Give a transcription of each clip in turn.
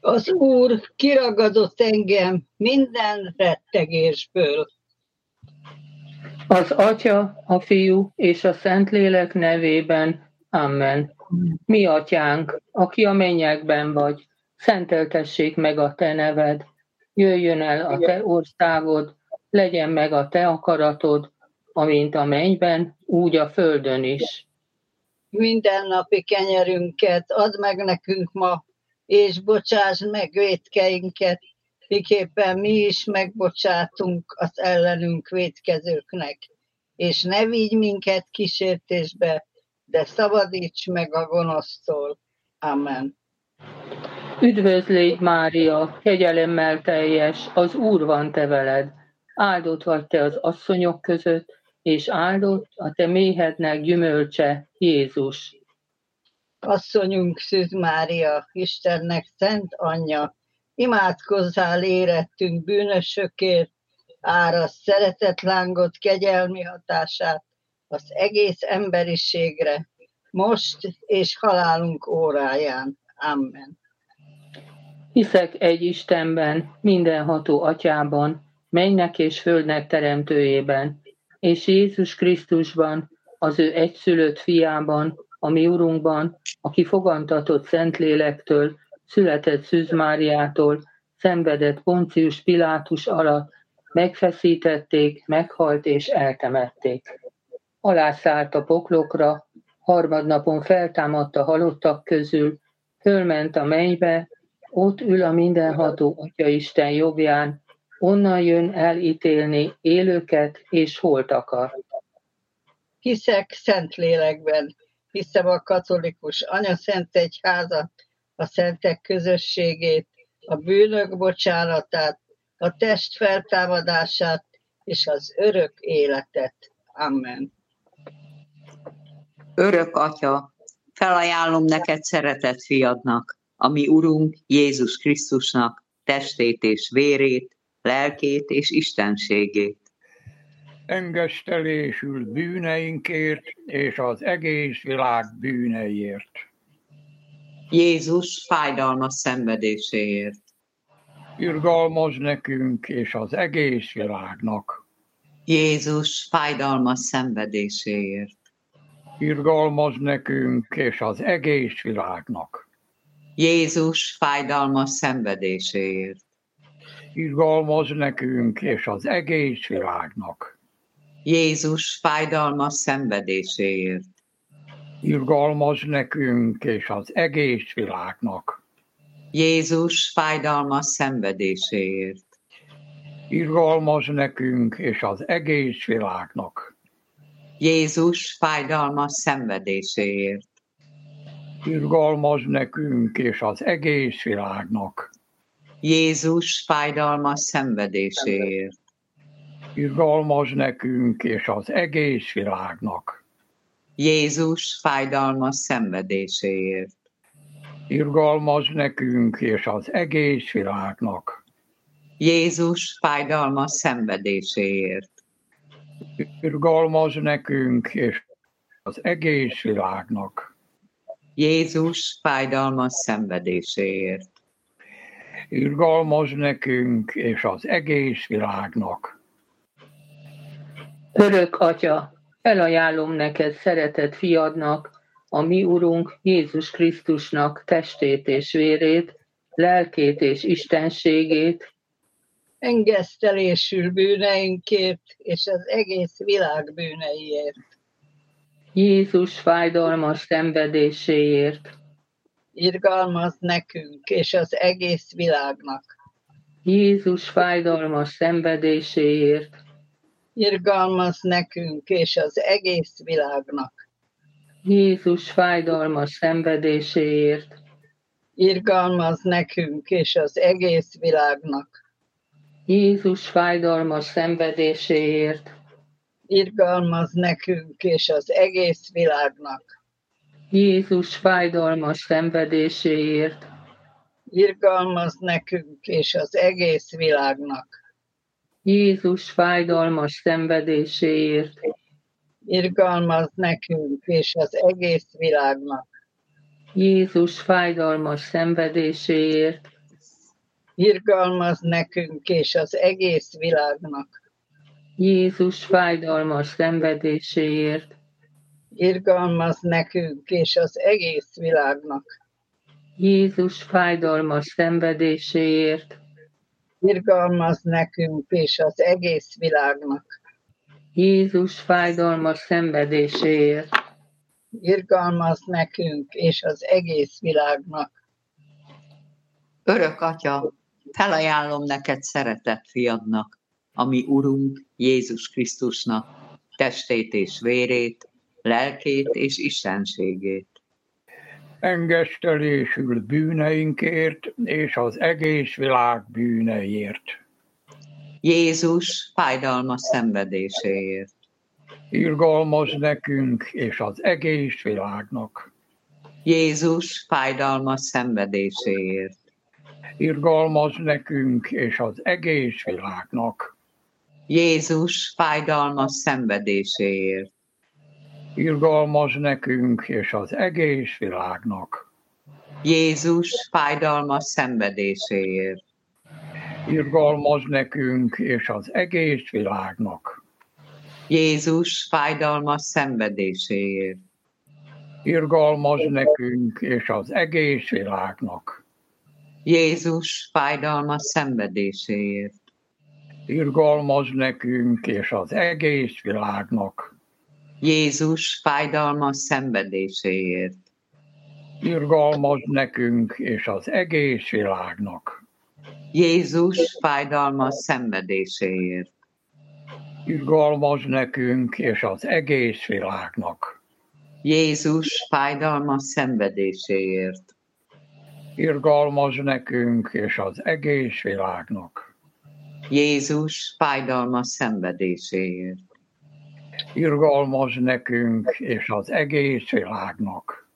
Az Úr kiragadott engem minden rettegésből. Az Atya, a Fiú és a Szentlélek nevében. Amen. Mi Atyánk, aki a mennyekben vagy, szenteltessék meg a Te neved. Jöjjön el a Te országod, legyen meg a Te akaratod, amint a mennyben, úgy a földön is. Mindennapi kenyerünket add meg nekünk ma, és bocsásd meg vétkeinket, miképpen mi is megbocsátunk az ellenünk vétkezőknek. És ne vigy minket kísértésbe, de szabadíts meg a gonosztól. Amen. Üdvözlégy Mária, kegyelemmel teljes, az Úr van te veled. Áldott vagy te az asszonyok között, és áldott a te méhednek gyümölcse, Jézus. Asszonyunk Szűz Mária, Istennek szent anyja, imádkozzál érettünk bűnösökért, árasd szeretetlángot, kegyelmi hatását az egész emberiségre, most és halálunk óráján. Amen. Hiszek egy Istenben, mindenható Atyában, mennynek és földnek teremtőjében, és Jézus Krisztusban, az ő egyszülött fiában, a mi Urunkban, aki fogantatott Szentlélektől, született Szűz Máriától, szenvedett Poncius Pilátus alatt, megfeszítették, meghalt és eltemették. Alászállt a poklokra, harmadnapon feltámadt a halottak közül, fölment a mennybe, ott ül a mindenható Atyaisten jobbján, onnan jön elítélni élőket és holtakat. Hiszek Szentlélekben, hiszem a katolikus anyaszent egyházat, a szentek közösségét, a bűnök bocsánatát, a test feltámadását és az örök életet. Amen. Örök Atya, felajánlom neked szeretett fiadnak, a mi Urunk Jézus Krisztusnak testét és vérét, lelkét és istenségét. Engesztelésül bűneinkért és az egész világ bűneiért. Jézus fájdalmas szenvedéséért. Irgalmazz nekünk és az egész világnak. Jézus fájdalmas szenvedéséért. Irgalmazz nekünk és az egész világnak. Jézus fájdalmas szenvedéséért. Irgalmazz nekünk és az egész világnak. Jézus fájdalmas szenvedéséért. Irgalmazz nekünk és az egész világnak. Jézus fájdalmas szenvedéséért. Irgalmazz nekünk és az egész világnak. Jézus fájdalmas szenvedéséért. Irgalmazz nekünk és az egész világnak. Jézus fájdalmas szenvedéséért. Irgalmazz nekünk és az egész világnak. Jézus fájdalmas szenvedéséért. Irgalmazz nekünk és az egész világnak. Jézus fájdalmas szenvedéséért. Irgalmazz nekünk és az egész világnak. Jézus fájdalmas szenvedéséért. Irgalmazz nekünk és az egész világnak. Örök Atya, felajánlom neked szeretett fiadnak, a mi Urunk Jézus Krisztusnak testét és vérét, lelkét és istenségét, Engesztelésül bűneinkért és az egész világ bűneiért. Jézus fájdalmas szenvedéséért, Irgalmazz nekünk és az egész világnak. Jézus fájdalmas szenvedéséért, Irgalmazz nekünk és az egész világnak. Jézus fájdalmas szenvedéséért, Irgalmazz nekünk és az egész világnak. Jézus fájdalmas szenvedéséért, Irgalmazz nekünk és az egész világnak. Jézus fájdalmas szenvedéséért, Irgalmazz nekünk és az egész világnak. Jézus fájdalmas szenvedéséért, Irgalmazz nekünk és az egész világnak. Jézus fájdalmas szenvedéséért, irgalmaz nekünk és az egész világnak. Jézus fájdalmas szenvedéséért, Irgalmaz nekünk és az egész világnak. Jézus fájdalmas szenvedéséért, Irgalmaz nekünk és az egész világnak. Jézus fájdalmas szenvedéséért, Irgalmaz nekünk és az egész világnak. Örök Atya, felajánlom neked szeretett fiadnak, a mi Urunk Jézus Krisztusnak, testét és vérét, lelkét és istenségét. Engesztelésül bűneinkért és az egész világ bűneiért. Jézus fájdalmas szenvedéséért. Irgalmaz nekünk és az egész világnak. Jézus fájdalmas szenvedéséért. Irgalmaz nekünk és az egész világnak. Jézus fájdalmas szenvedéséért. Irgalmaz nekünk és az egész világnak. Jézus fájdalmas szenvedéséért. Irgalmaz nekünk és az egész világnak. Jézus fájdalmas szenvedéséért. Irgalmaz nekünk és az egész világnak. Jézus fájdalmas szenvedéséért. Irgalmaz nekünk és az egész világnak. Jézus fájdalmas szenvedéséért. Irgalmaz nekünk és az egész világnak. Jézus fájdalmas szenvedéséért. Irgalmaz nekünk és az egész világnak. Jézus fájdalmas szenvedéséért. Irgalmaz nekünk és az egész világnak. Jézus fájdalmas szenvedéséért. Irgalmaz nekünk és az egész világnak.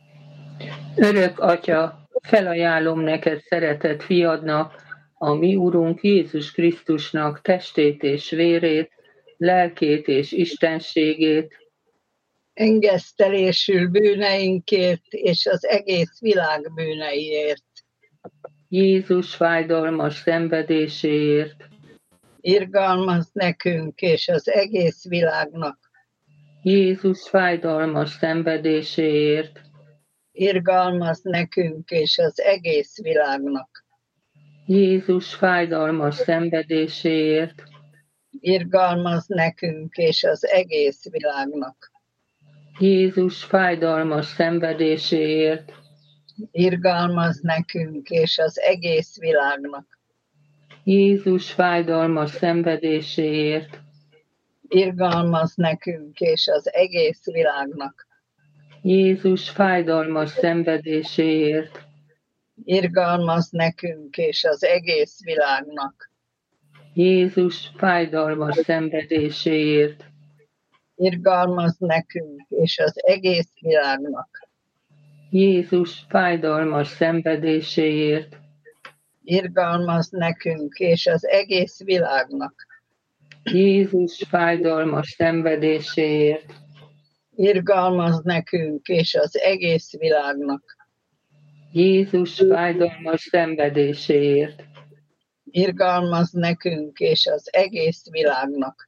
Örök Atya, felajánlom neked szeretett fiadnak, a mi Urunk Jézus Krisztusnak testét és vérét, lelkét és istenségét, Engesztelésül bűneinkért és az egész világ bűneiért. Jézus fájdalmas szenvedéséért, Irgalmaz nekünk és az egész világnak. Jézus fájdalmas szenvedéséért, Irgalmaz nekünk és az egész világnak. Jézus fájdalmas szenvedéséért, Irgalmaz nekünk és az egész világnak. Jézus fájdalmas szenvedéséért, Irgalmaz nekünk és az egész világnak. Jézus fájdalmas szenvedéséért, Irgalmaz nekünk és az egész világnak. Jézus fájdalmas szenvedéséért, Irgalmaz nekünk és az egész világnak. Jézus fájdalmas szenvedéséért, Irgalmaz nekünk és az egész világnak. Jézus fájdalmas szenvedéséért, Irgalmaz nekünk és az egész világnak. Jézus fájdalmas szenvedéséért, Irgalmaz nekünk és az egész világnak. Jézus fájdalmas szenvedéséért, Irgalmaz nekünk és az egész világnak.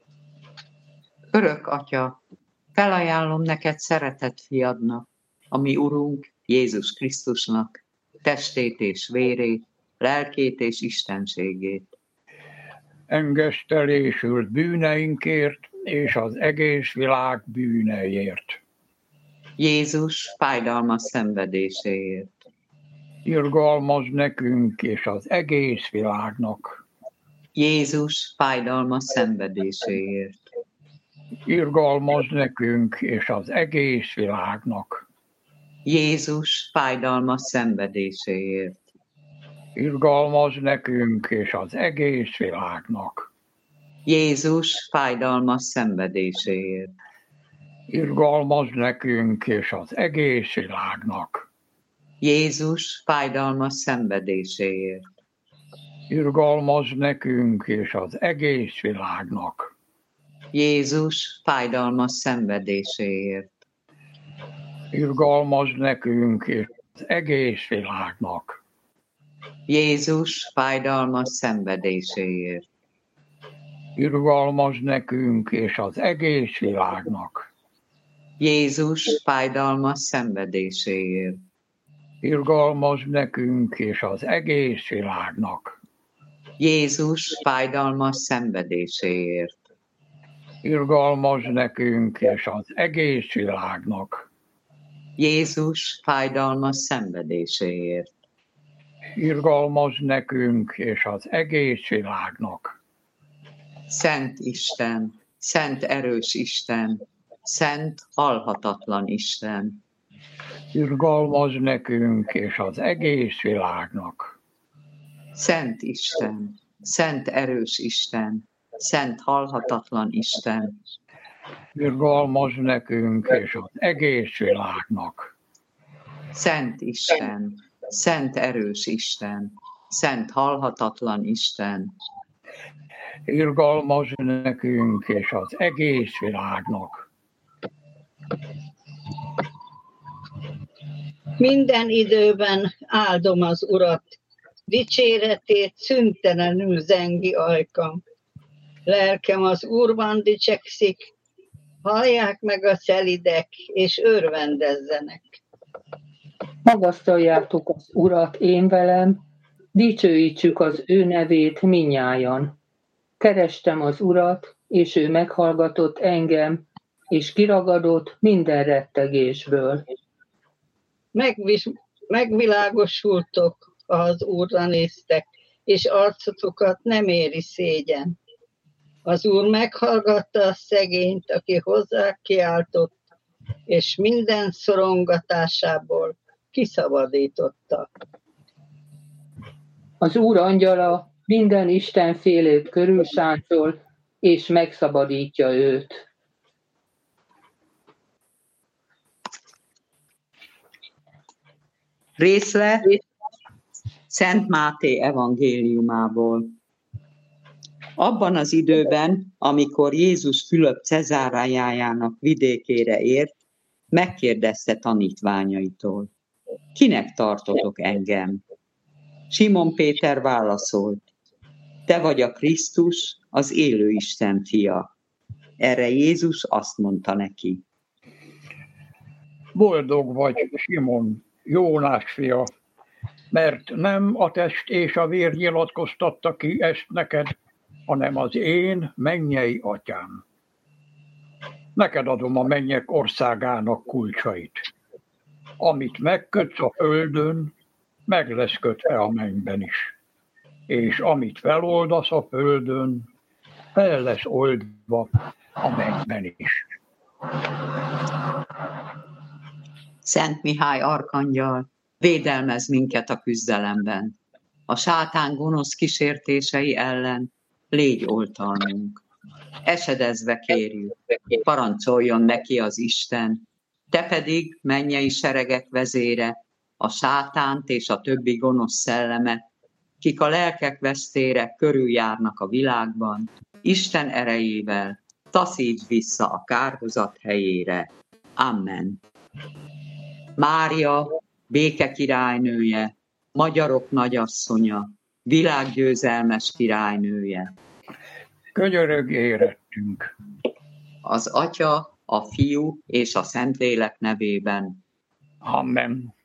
Örök Atya, felajánlom neked szeretett fiadnak, a mi Urunk Jézus Krisztusnak, testét és vérét, lelkét és istenségét. Engesztelésül bűneinkért és az egész világ bűneiért. Jézus fájdalmas szenvedéséért. Irgalmaz nekünk és az egész világnak. Jézus fájdalmas szenvedéséért. Irgalmaz nekünk és az egész világnak. Jézus fájdalmas szenvedéséért. Irgalmaz nekünk és az egész világnak. Jézus fájdalmas szenvedéséért. Irgalmaz nekünk és az egész világnak. Jézus fájdalmas szenvedéséért. Irgalmaz nekünk és az egész világnak. Jézus fájdalmas szenvedéséért. Irgalmaz nekünk és az egész világnak. Jézus fájdalmas szenvedéséért. Irgalmaz nekünk és az egész világnak. Jézus fájdalmas szenvedéséért. Irgalmaz nekünk és az egész világnak. Jézus fájdalmas szenvedéséért. Irgalmaz nekünk és az egész világnak. Jézus fájdalmas szenvedéséért. Irgalmaz nekünk és az egész világnak. Szent Isten, szent erős Isten, szent halhatatlan Isten. Irgalmaz nekünk és az egész világnak. Szent Isten, szent erős Isten, szent halhatatlan Isten. Irgalmaz nekünk és az egész világnak. Szent Isten, szent erős Isten, szent halhatatlan Isten. Irgalmaz nekünk és az egész világnak. Minden időben áldom az Urat, dicséretét szüntelenül zengi ajkam. Lelkem az Úrban dicsekszik, hallják meg a szelidek, és örvendezzenek. Magasztaljátok az Urat én velem, dicsőítsük az ő nevét minnyájan. Kerestem az Urat, és ő meghallgatott engem, és kiragadott minden rettegésből. Megvilágosultok, ha az Úrra néztek, és arcotokat nem éri szégyen. Az Úr meghallgatta a szegényt, aki hozzá kiáltott, és minden szorongatásából kiszabadította. Az Úr angyala minden istenfélét körülsáncol, és megszabadítja őt. Részlet Szent Máté evangéliumából. Abban az időben, amikor Jézus Fülöp Cezáreájának vidékére ért, megkérdezte tanítványaitól: kinek tartotok engem? Simon Péter válaszolt: te vagy a Krisztus, az élő Isten fia. Erre Jézus azt mondta neki: Boldog vagy, Simon, Jónás fia, mert nem a test és a vér nyilatkoztatta ki ezt neked, hanem az én mennyei atyám. Neked adom a mennyek országának kulcsait. Amit megkötsz a földön, meg lesz kötve a mennyben is. És amit feloldasz a földön, fel lesz oldva a mennyben is. Szent Mihály arkangyal, védelmez minket a küzdelemben. A sátán gonosz kísértései ellen légy oltalmunk. Esedezve kérjük, parancsoljon neki az Isten, te pedig, mennyei seregek vezére, a sátánt és a többi gonosz szellemet, kik a lelkek vesztére körüljárnak a világban, Isten erejével taszíts vissza a kárhozat helyére. Amen. Mária, béke királynője, magyarok nagyasszonya, világgyőzelmes királynője. Könyörög érettünk. Az Atya, a Fiú és a Szentlélek nevében. Amen.